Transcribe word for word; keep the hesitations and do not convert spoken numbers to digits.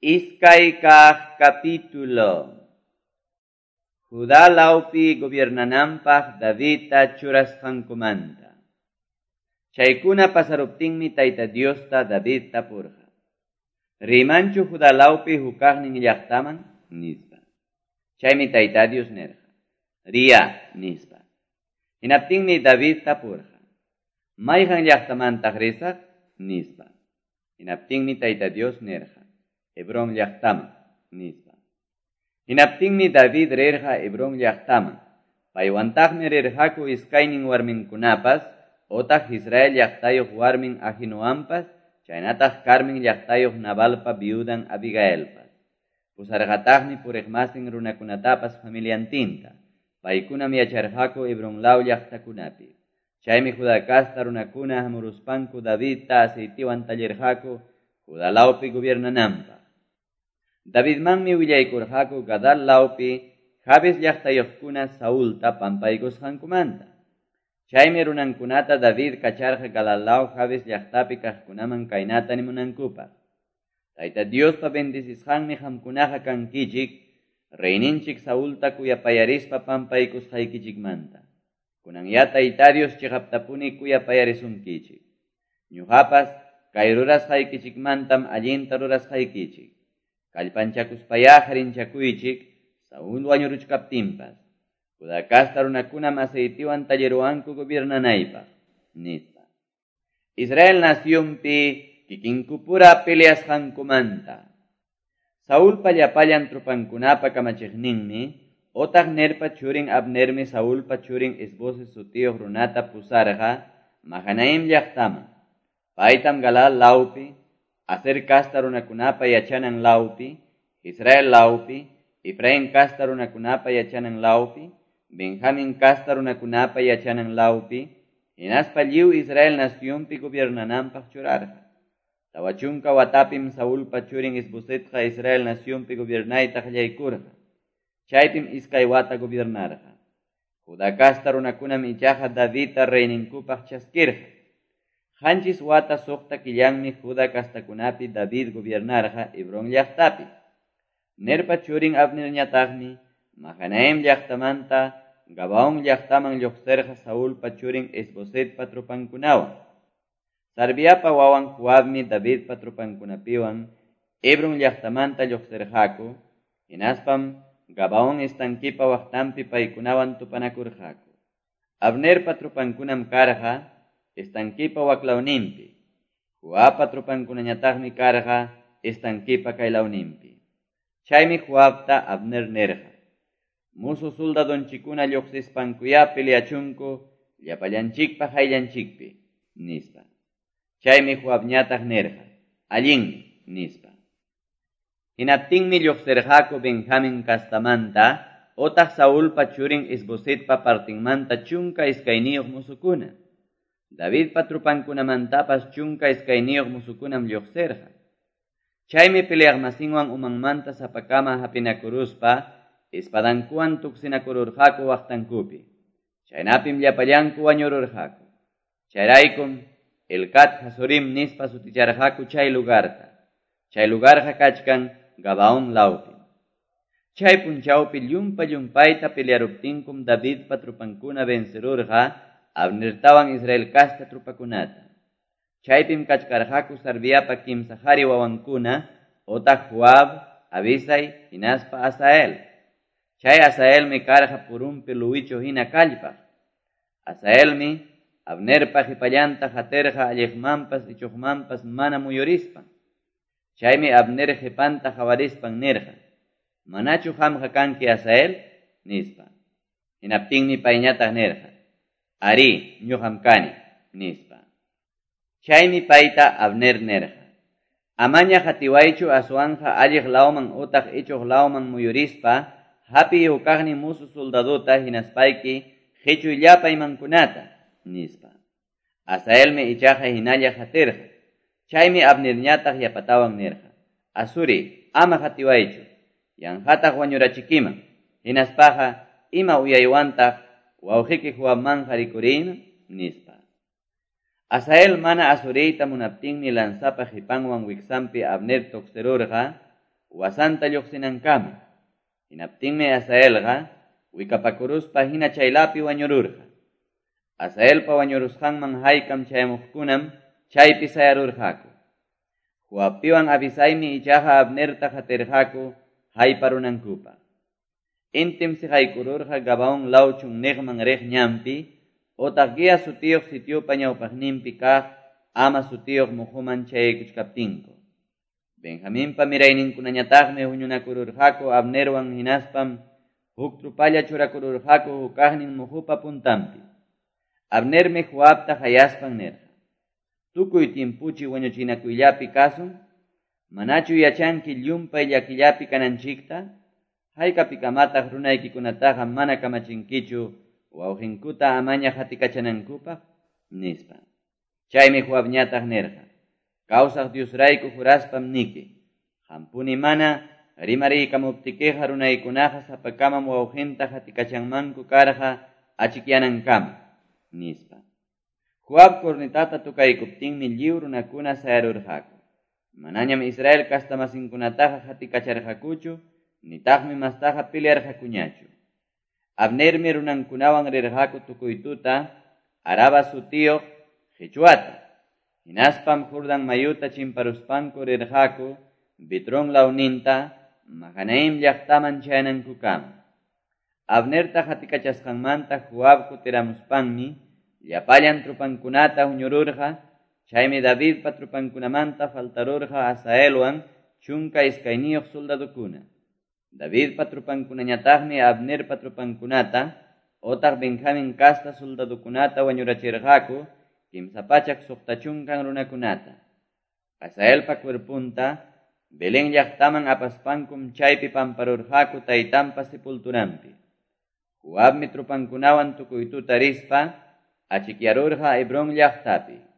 Iskaykaj capítulo. Judá laupi gobiernanampaj Davidta churasqankumanta. Chaykuna pasaruptinmi tayta Diosta Davidta purqa. Rimanchu Judá laupi hukaqnin llaqtaman nispa. Chaymi tayta Dios nerqa. Ria nispa. Hinaptinmi Davidta purqa. Mayqan llaqtamantaj risaq nispa. Hinaptinmi tayta Dios nerqa. Hebrón llaqtaman nispa. Hinaptinmi David rirqa Hebrón llaqtaman. Paywantajmi rirqaku iskaynin warminkunapas, otaq Israel llaqtayuq warmin Ahinoampas, chaynataq Carmen llaqtayuq Nabalpa viudan Abigaelpas. Pusarqataqmi puriqmasin runakunatapas familiantinta. Paykunam yacharqaku Hebrón law llaqtakunapi. Chaymi Judá kasta runakuna hamuruspanku Davidta aceitiwan tallerqaku Judá laupi gobiernanampa. David manmi willaykurqaku Gadal laupi Jabes llaqtayuqkuna Saulta pampaykusqankumanta. Chaymi runankunata David kacharqa Gadal law Jabes llaqtapi kaqkunaman kaynata nimunankupaq. Tayta Diospa bendisisqanmi qamkunaqa kankichik, reyninchik Saulta kuyapayarispa pampaykusqaykichikmanta. Kunan ya tayta Dios chiqaptapuni kuyapayarisumkichik. Ñuqapas kay rurasqaykichikmantam allinta rurasqaykichik. Kallpanchakuspayaq rinchakuychik Saúl wañuruchkaptinpas. Judá kasta runakunam aceitiwan talleruanku gobiernanaypaq nispa. Israel nacionpi kikinkupura peleasqankumanta. Saúl pallapallan trupankunapa kamachiqninmi, otaq nerpa churin Abnermi Saúlpa churin Isboset sutiyuq runata pusarqa Mahanaim llaqtaman. Paytam Galal laupi, Aser kasta runakunapa yachanan laupi, Israel laupi, Efraín kasta runakunapa yachanan laupi, Benjamín kasta runakunapa yachanan laupi, hinaspa lliw Israel nacionpi gobiernanampaq churarqa. Tawachunka watapim Saúlpa churin Isbosetqa Israel nacionpi gobiernaytaq llaykurqa. Chaypim iskay wata gobiernarqa. Judá kasta runakunam ichaqa Davidta reyninkupaq chaskirqa. Hanchis wata sukta killanmi Judá kastakunapi David gobiernarqa Hebrón llaqtapi. Nerpa churin Abner ñataqmi Mahanaim llaqtamanta Gabaón llaqtaman lluqsirqa Saúlpa churin Isbosetpa trupankunawan. Sarbiapa wawan Joabmi Davidpa trupankunapiwan Hebrón llaqtamanta lluqsirqaku, hinaspam Gabaón estankipa waqtanpi paykunawan tupanakurqaku. Abnerpa trupankunam karqa estankipa waklawninpi. Joabpa trupankunañataqmi karqa estankipa kaylawninpi. Chaymi Joabta Abner nerqa. Musu soldadonchikuna lluqsispankuya peleachunku llapallanchikpa hayllanchikpi nispa. Chaymi Joabñataq nerqa. Allin nispa. Hinaptinmi lluqsirqaku Benjamín kastamanta, otaq Saúlpa churin Isbosetpa partinmanta chunka iskayniyuq musukuna. Davidpa trupankunamantapas chunka iskayniyuq musukunam lluqsirqa. Chaymi peleaqmasinwan umanmanta sapakama hapinakuruspa, espadankuwan tuksinakururqaku waqtankupi. Chaynapim llapallanku wañururqaku. Chayraykum Elcat Hazorim nispa suticharqaku chay lugarta. Chay lugarqa kachkan Gabaón laupi. Chay punchawpi llumpa llumpayta pelearuptinkum Davidpa trupankuna vencerurqa Abnertawan Israel kasta trupakunata. Chaypim kachkarqaku Sarbiapa kimsahari wawankuna, otaq Joab, Abisai, hinaspa Asael. Chay Asaelmi karqa purumpi luwichu hina kallpaq. Asaelmi Abnerpa qipallanta haterqa alliqmanpas ichuqmanpas mana muyurispan. Chaymi Abner qipanta hawarispan nirqa. Manachu qamqa kanki Asael? Nispa. Hinaptinmi payñataq nirqa. Ari, ñuqam kani, nispa. Chaymi payta Abner nerqa. Amaña hatiwaychu aswanja alliq lawman utaq ichuq lawman muyurispa, hapi yukaqni musu soldadota hinaspayki hichuy llapaymankunata, nispa. Asaelmi ichaqa hinalla hatirqa. Chaymi Abnerñataq yapatawan nerqa. Asuri, ama hatiwaychu, yanhataq wañurachikiman, hinaspaqa ima uyaywantaq wawqiki Joabmanja rikurina, nispa. Asael mana asuriyta munaptinmi lanzapa qipanwan wiksanpi Abner tuqsirurqa, wasanta lluqsinankama. Hinaptinmi Asaelqa wikapakuruspa hina chaylapi wañururqa. Asaelpa wañurusqanman haykam chayamuqkunam chaypi sayarurqaku. Huapiwan Abisaymi ichaqa Abnerta qatirqaku haypa runankupaq. Intim siqaykururqa Gabaon lawchun niqman riq ñampi, otaq guía sutiyuq sitiupa ñawpaqninpi kaq ama sutiyuq muhuman chayaykuchkaptinku. Benjaminpa mirayninkunañataqmi huñunakururqaku Abnerwan hinaspam huk trupalla churakururqaku hukaqnin muhupa puntampi. Abnermi Joabta hayaspan nirqa. Tukuy timpuchi wañuchinakuyllapi kasun, manachu yachanki llumpay llakillapi kananchikta, haykapi kamataq runaykikunataqa mana kamachinkichu wawqinkuta amaña hatikachanankupaq nispa. Chaymi Joabñataq nirqa. Kawsaq Diosrayku juraspam niki. Hampuni mana rimariykamuptikiqa runaykunaqa sapakamam wawqinta hatikachanmanku karqa achikyanankama nispa. Joab kurnitata tukaykuptinmi lliw runakuna sayarurqaku. Manañam Israel kastamasinkunataqa hatikacharqakuchu, nitaqmi mastaqa pelearqakuñachu. Abnermi runankunawan rirqaku tukuy tuta Araba sutiyuq Jechuata. Hinaspam Jordan mayuta chimparuspanku rirqaku Bitrón lawninta Mahanaim llaqtaman chayanankukama. Abnerta hatikachasqanmanta Joab kutiramuspanmi llapallan trupankunata huñururqa, chaymi Davidpa trupankunamanta faltarurqa Asaelwan chunka iskayniyuq soldadukuna. Davidpa trupankunañataqmi Abnerpa trupankunata, otaq Benjamin kasta soldadukunata wañurachirqaku, kimsa pachak suqta chunkan runakunata. Asaelpa cuerpunta Belén llaqtaman apaspankum chaypi pamparurqaku taytanpa sepulturampi. Joabmi trupankunawan tukuy tuta rispa achikyarurqa Hebrón llaqtapi.